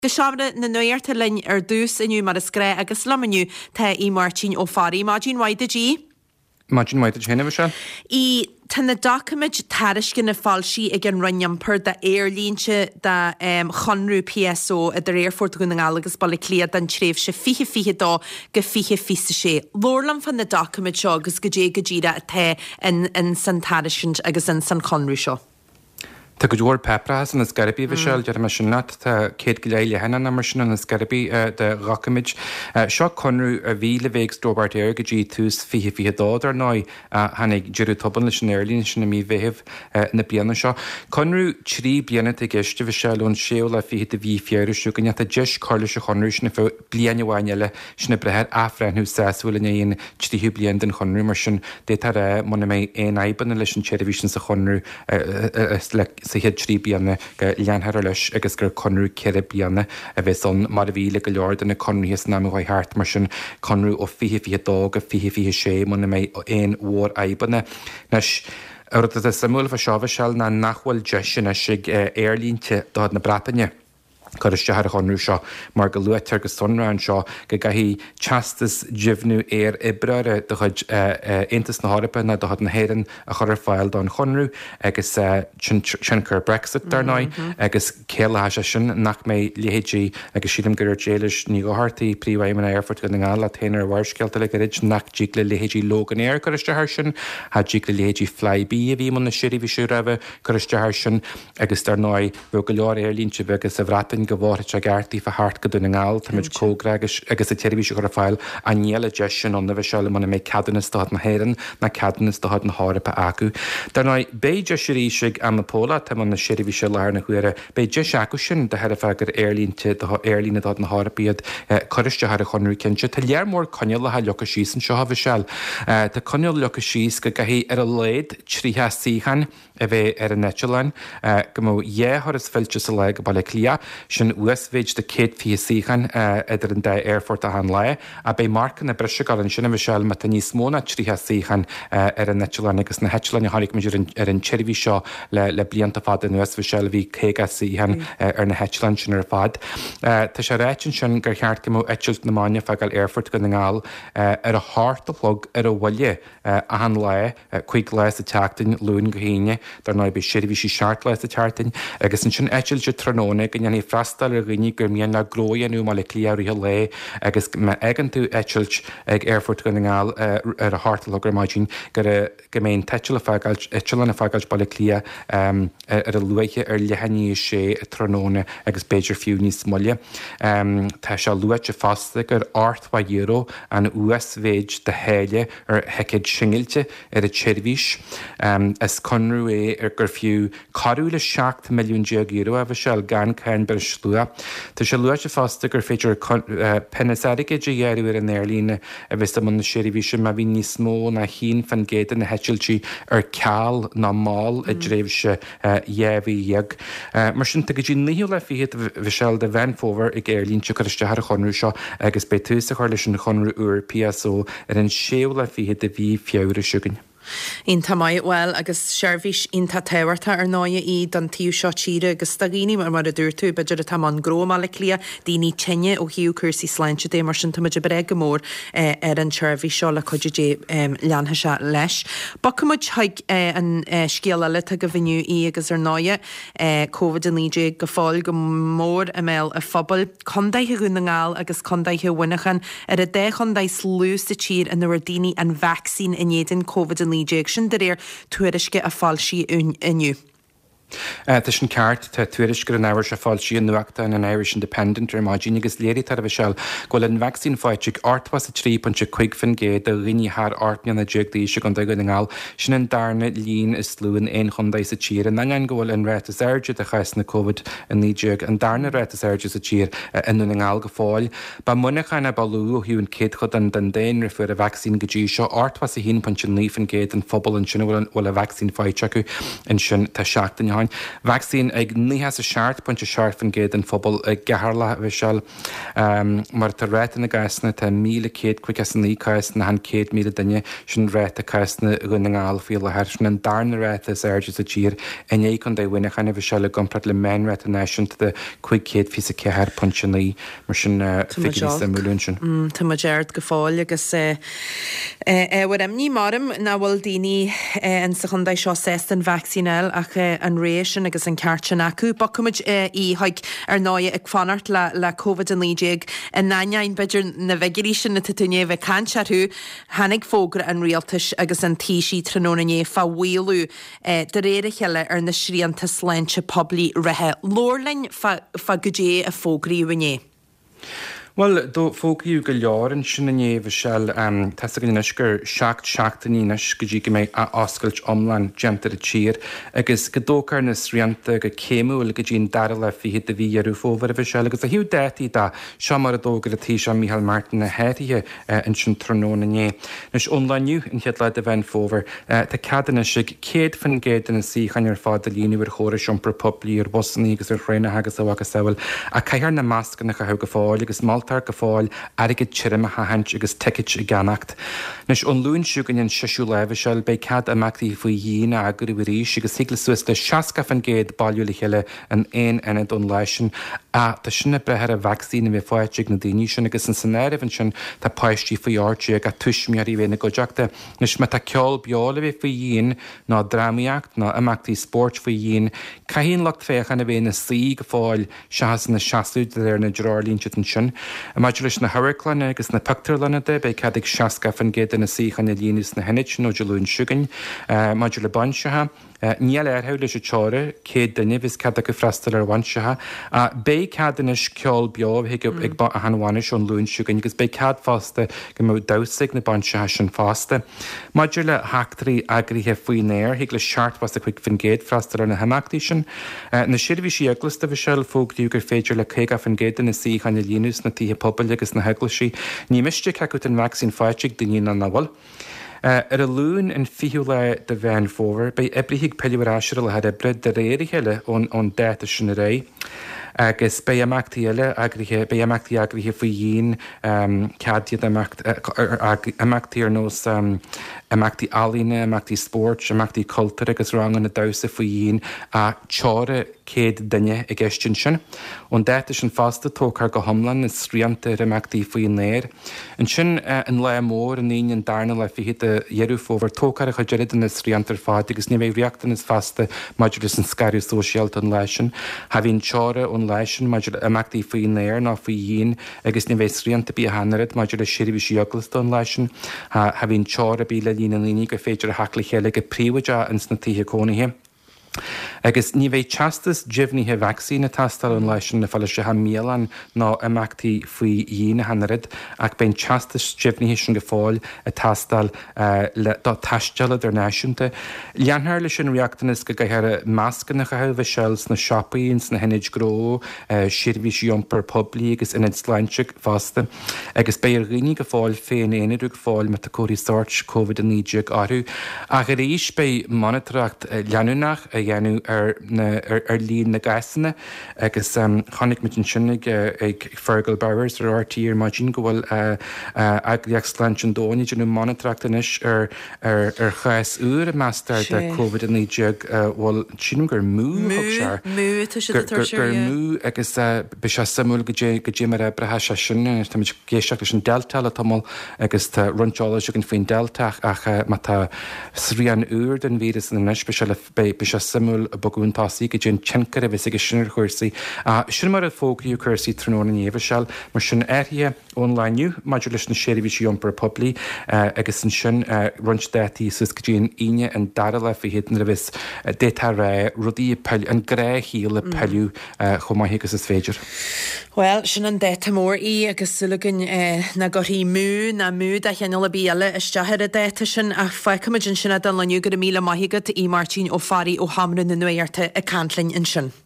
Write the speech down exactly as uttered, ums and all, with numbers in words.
Gyshamra na nuirta linn ar dús iniu mar a scré agus lamaniu te í Martin ó farí. Martin waide G. Martin waide G hinna se. I tanna document tariscin na falsi ag an runyampur da airlínse da um, chonrú P S O a dar airfort gun ang alagus bala clia dan tréf se fiche fiche da go fiche fisa sé. Lorlam fan na document seo agus go dé go gira a te in, in san tariscin agus in san chonrú seo. Tá go dúir pepras na scarabí bhí seil dear mar sin nat tá céad go léile hena na mar sin na scarabí de racamid. Seo conrú a bhí le bhéh dóbart air go dtí tús fiche fiche dád ar ná hanig dúirú toban leis an airlín sin na mí bhéh na bliana seo. Conrú trí bliana a gceiste bhí seil ón séo le fiche de bhí fiarú siú gan a deis carla se conrú sin na bliana bhhaine sin na brehead afrenú sasúil in éon tíú blian den conrú mar sin dé tar ré mna mé éon aiban leis an television sa conrú le sa head trí bíanna go leanthar leis agus gur conrú ceire bíanna a bheith son mar a bhíle go leor na conrúhas na mhaid hart mar sin conrú ó fiche fiche dó go fiche fiche sé mna mé éon mhór aibanna. Nes ar a samúil fa seábha seall na nachhfuil de sin a sig airlínte dád na Bretagne. Chuiste ar chunú seo mar go luútar go sunrán seo go gaithí teastas jibhnú ar ibreire do chud intas na Harpa na do chud na héan a chur fáil don chunrú agus sin chur Brexit darná agus céalaise sin nach mé léhéidí agus siadm gur déiles ní go hartaí príomhhaim an airfort go na gála téanaar bharsceilta le goid nach dí le léhéidí logan air chuiste thir sin ha dí le léhéidí flybí a bhí man na siirí bhí siú raheh chuiste thir sin agus darná bfu go leor airlínte bhegus a bhratain go bhórte a gartaí fa hart go duna ngáil táid cógra agus a televís go a fáil a níala de sin an bheith seile man mé cadanna stád na héan na cadanna stád na Harpa acu. Darná béide siríise am napóla tá man na siirhí se leir na chuire béide seacu sin de head a fegur airlínte airlína dá na Harpaíad chuiste ar a chunrú cinse tá léar mór coneal le lecha síos an seo ha bhí seil. Tá coneal lecha síos go gaithí ar a léad tríthe síchan a bheith ar an Netlein go mó dhéthir is filte sa le go bailla clia sin uasvéid de céad fi síchan idir an de airfort a han le a bei marcan na brise gal an sinna bhí seil mat níos móna tríthe síchan ar an Netlein agus na Hetlein hánig muidir ar an tseirbhí seo le le blianta fad an uas bhí seil bhí céga síchan ar na Hetlein sin ar fad. Tá sé réitin sin gur cheart go mó eitilt na máine fegal airfort go na ngáil ar a háartalog ar a bhaile a han le chuig leis a teachtain lún go híine dar ná be siirhí sí seart leis a teartain agus an sin eitilte tróna gan anna freistal ar gine gur mion le glóanú má le clíaríthe le agus me egan tú eitilt ag airfort go na ngáil ar a háartalog ar maidín gur go mén teile feáil eitiilena feáil bailla clia ar a luaiche ar lehanní sé a tróna agus Beiidir fiú níos molle. Tá se luaite fasta gur áthha euro an uasvéid de héile ar heicid singilte ar a tseirbhís. Is conrú é ar gur fiú carú le seacht milliún euro a bheit seil gan cairn ber slua. Tá se luaite fasta gur féidir pennasaige de dhéirú ar an airlíne a bheits am na séirhí sin a bhí níos mó na hín fan géad na heitiltí ar ceall ná máil a dréimhse dhéhí dheag. Mar sin go dtí níú le fiad bhí seil de bhainfóver ag airlínte chuiste ar a chunrú seo agus be túsa chuir leis an chunrú uair P S O ar an séo le fiad a bhí fiabhra siúgan. Ínta mai well agus seirbhís ínta tehairta ar náide í don tíú seo tíre agus stagíní mar mar a dúir tú beidir a tam an gróá le clia daoine tenne ó hiú cuasaí sláinte dé mar sin tuidir bre go mór ar an seirbhís seo le chuidir leanthe se leis. Bacamuid haig an scéal le go bhiniu í agus ar náide COVID an níide go fáil go mór a mé a fphobal condaithe gun na ngáil agus condaithe bhuinechan ar a dé chundaid slús de tír an nuair daoine an vaccín in éidir COVID an níide sin de réir tuairisce a fáilsí inniu. Tá sin ceart tá tuairis gur an áhar se fáil sí an nuachta an Irish Independent ar máidín agus léirí tar a bheith seil goil an vaccín fáilte artha sa trí pan se chuig fan géad a rinne th artnean na deagdaí se gan go ngáil sin an darna lín is slúin éon chundaid sa tír an an ghfuil an rétas airde a chais na COVID an níideag an darna rétas airde sa tír inú na ngáil go fáil. Ba muna chaine bailú hiún céad chud an den déin fu a vaccín go dtí seo artha sa hín pan sin lífan géad an phobal an sin bhfuil a vaccín fáite acu an sin tá seachtain hain. Vaccine ag níhas a seart punt a seart fan géad an fphobal geharla bhí seall mar tá réit na gaisna tá míle céad chuig as an ícais na han céad míle daine sin réit a caisna running áil fií le hair sin an darna réit is airdes a tír in é chun d bhuine chana bhí seall gomprat le main réit a nation de chuig céad fi a ceir punchanaí mar sin fi múlún sin. Tá ma Gerard go fáil agus bhfuir am ní marm na bhfuil daoine an sa chundaid seo sé an vaccinál ach an rééis agus an ceart sin acu, ba cumid í haig ar náide ag fanart le le COVID an líéig an nain beidir na bheitgurí sin na tuné bheith cansearú hanig fógra an rialtas agus an tíí trónané fá bhhuiú de réire cheile ar na sríanta sláinte poblí rethe. Lórlainn fa godé a fógraí bhané. Well, do fógaíú go leárin sinna néomh sell te go gur seacht seachtaínas go dtí go méid a oscailt omlan gentar a tír, agus go dócar na srianta go céimúil go dtíon dar le fihiad a bhí arú fómhar a bhí sell, agus a hiú détaí dá seo mar a dógur a tí se Michael Martin na héirithe in sin tróna né. Nus onlainniu in chead leid a bhain fómhar, Tá ceadanna si céad fan géad na sí chanar fád a líonú ar chóir siomper poblí ar Bosnaí agus ar chréine agus a bhagus saoil, a caiar na máscanna go go fáil agus Maltar go fáil aige tírim a haint agus teiciid i ganacht. Nus an lún siúgan in siisiú leh seil be cad amachtaí faoi dhéine agur i bhríéis agus sigla suas le seaca fan géad bailú le chéile an éon inad ón leisin a tá sinna brethir a vaccín bheith fáilte na daoine sin agus an sanéirh sin tá páistí faoi áirte a tuismiarí bhéna goteachta. Nus me tá ceol beála bheith faoi dhéon ná ddraíocht ná amachtaí sport faoi dhéon, caihíon lecht féchan na bhéna sí go fáil seaas na seaúd ar na Gerardlínte an sin. Maidir leis na Hurricane agus na Pictarlanna de be cadig seaca fan géad na síchan na líonús na henit nó deún siúgain, maidir le bansethe. Níl airthú leis teire céad duine bhís cad go freistal ar bhainsethe a bé ceadanis ceol beamh ag a hanhhaine an lún siúgain, agus bé cad fásta go mó dasaigh na bansethe sin fásta. Maidir le heachtarí agrithe faoin néir, hiag le seaartfasta chuig fan géad freistal ar na hamachtaí sin. Na sirbhí sí eglasta bhí seil fógdíú gur féidir le chéig a fan géad na síchan na líonús na títhe pobl agus na heglaisí, ní miste ceú an vaccín fáitigh daoine na nabhal. Ar a lún an fiú le de bhein fómhar, bei ebrihíigh peúráisiir le head ebre de réir chéile ón déta sinna ré. Agus bé amachtaí eile agrithe bé amachtaí agrithe faoi dhéon cadiad amachtaí ar nós amachtaí alíne, amachtaí sport, amachtaí cultúr agus rangan na dasa faoi dhéon a teáire céad duine i gceistin sin. Ón déta sin fásta tócar go thomlan na sríanta ar amachtaí faoin néir. An sin an le mór an íon an darna le fihiad a dhearú fómhar tócar a chuidir na sríantar fád, agus ní bhéh reachtain is fasta maidir is an scairú sóisialt an leisin. Ha bhín teáire ón leisin maidir amachtaí faoin néir ná faoi dhéon agus ní bheith sríanta bí a hanarid maidir a sirbhí síoglasta an leisin. Ha bhín teáire bí le lína líní go féidir a hacla chéile go príomhaide ins na títhe cónaithe. Agus ní bheith teastas jibhníthe vaccína tastal an leisin na fáile se ha mílan ná amachtaí faoi dhéine hanarid ach ben teastas jibhníthe sin go fáil a tastal dá taisteala ar náisiúnta. Leanthir lei sin reachtanas go gaithear máscanna go bheith seils na sipaíns na henid gró, sirbhí siomper poblí agus inid sláinte fásta. Agus bé ar rií go fáil féin éanaú go fáil me cóirí sort COVID a níideag áthú. A go rééis bé monitoracht leanúnach a dhéanú ar líon na gaisanna agus chonig mit an sinnig ag Fergal Bowers ar R T ar má dín go bhfuil agriach sláint an dóine denú monitoreachtanis ar chais úr a meastar de COVID a níideag bhfuil sin gur mú gur mú agus be se samú go dé mar a brethe se sin géisteach leis an delta tamil agus runtála an féin deltaach ach má tá srían úr den víras an neispe se be se samú a bagúntáí go dén tsenkar a bheits ag sinnar chuirsaí. Sin mar a fógaíú chuirsaí tróna éomh seall mar sin airthe onlineniu, maidir leis na séirhí siomper poblí agus an sin runtéí sus go dtíon ine an dar le fi héan a bheits détá ré rudí an gré híal le peú chomaithé agus is féidir. Well, sin an déta mór í agus sulúgan na goí mú na mú a cheanla bíala isteir a déta sin a feicimiid sin sinna don leniu go míle maithigad í Martin ó farí ó hamrún na nuirte a canlainn in sin.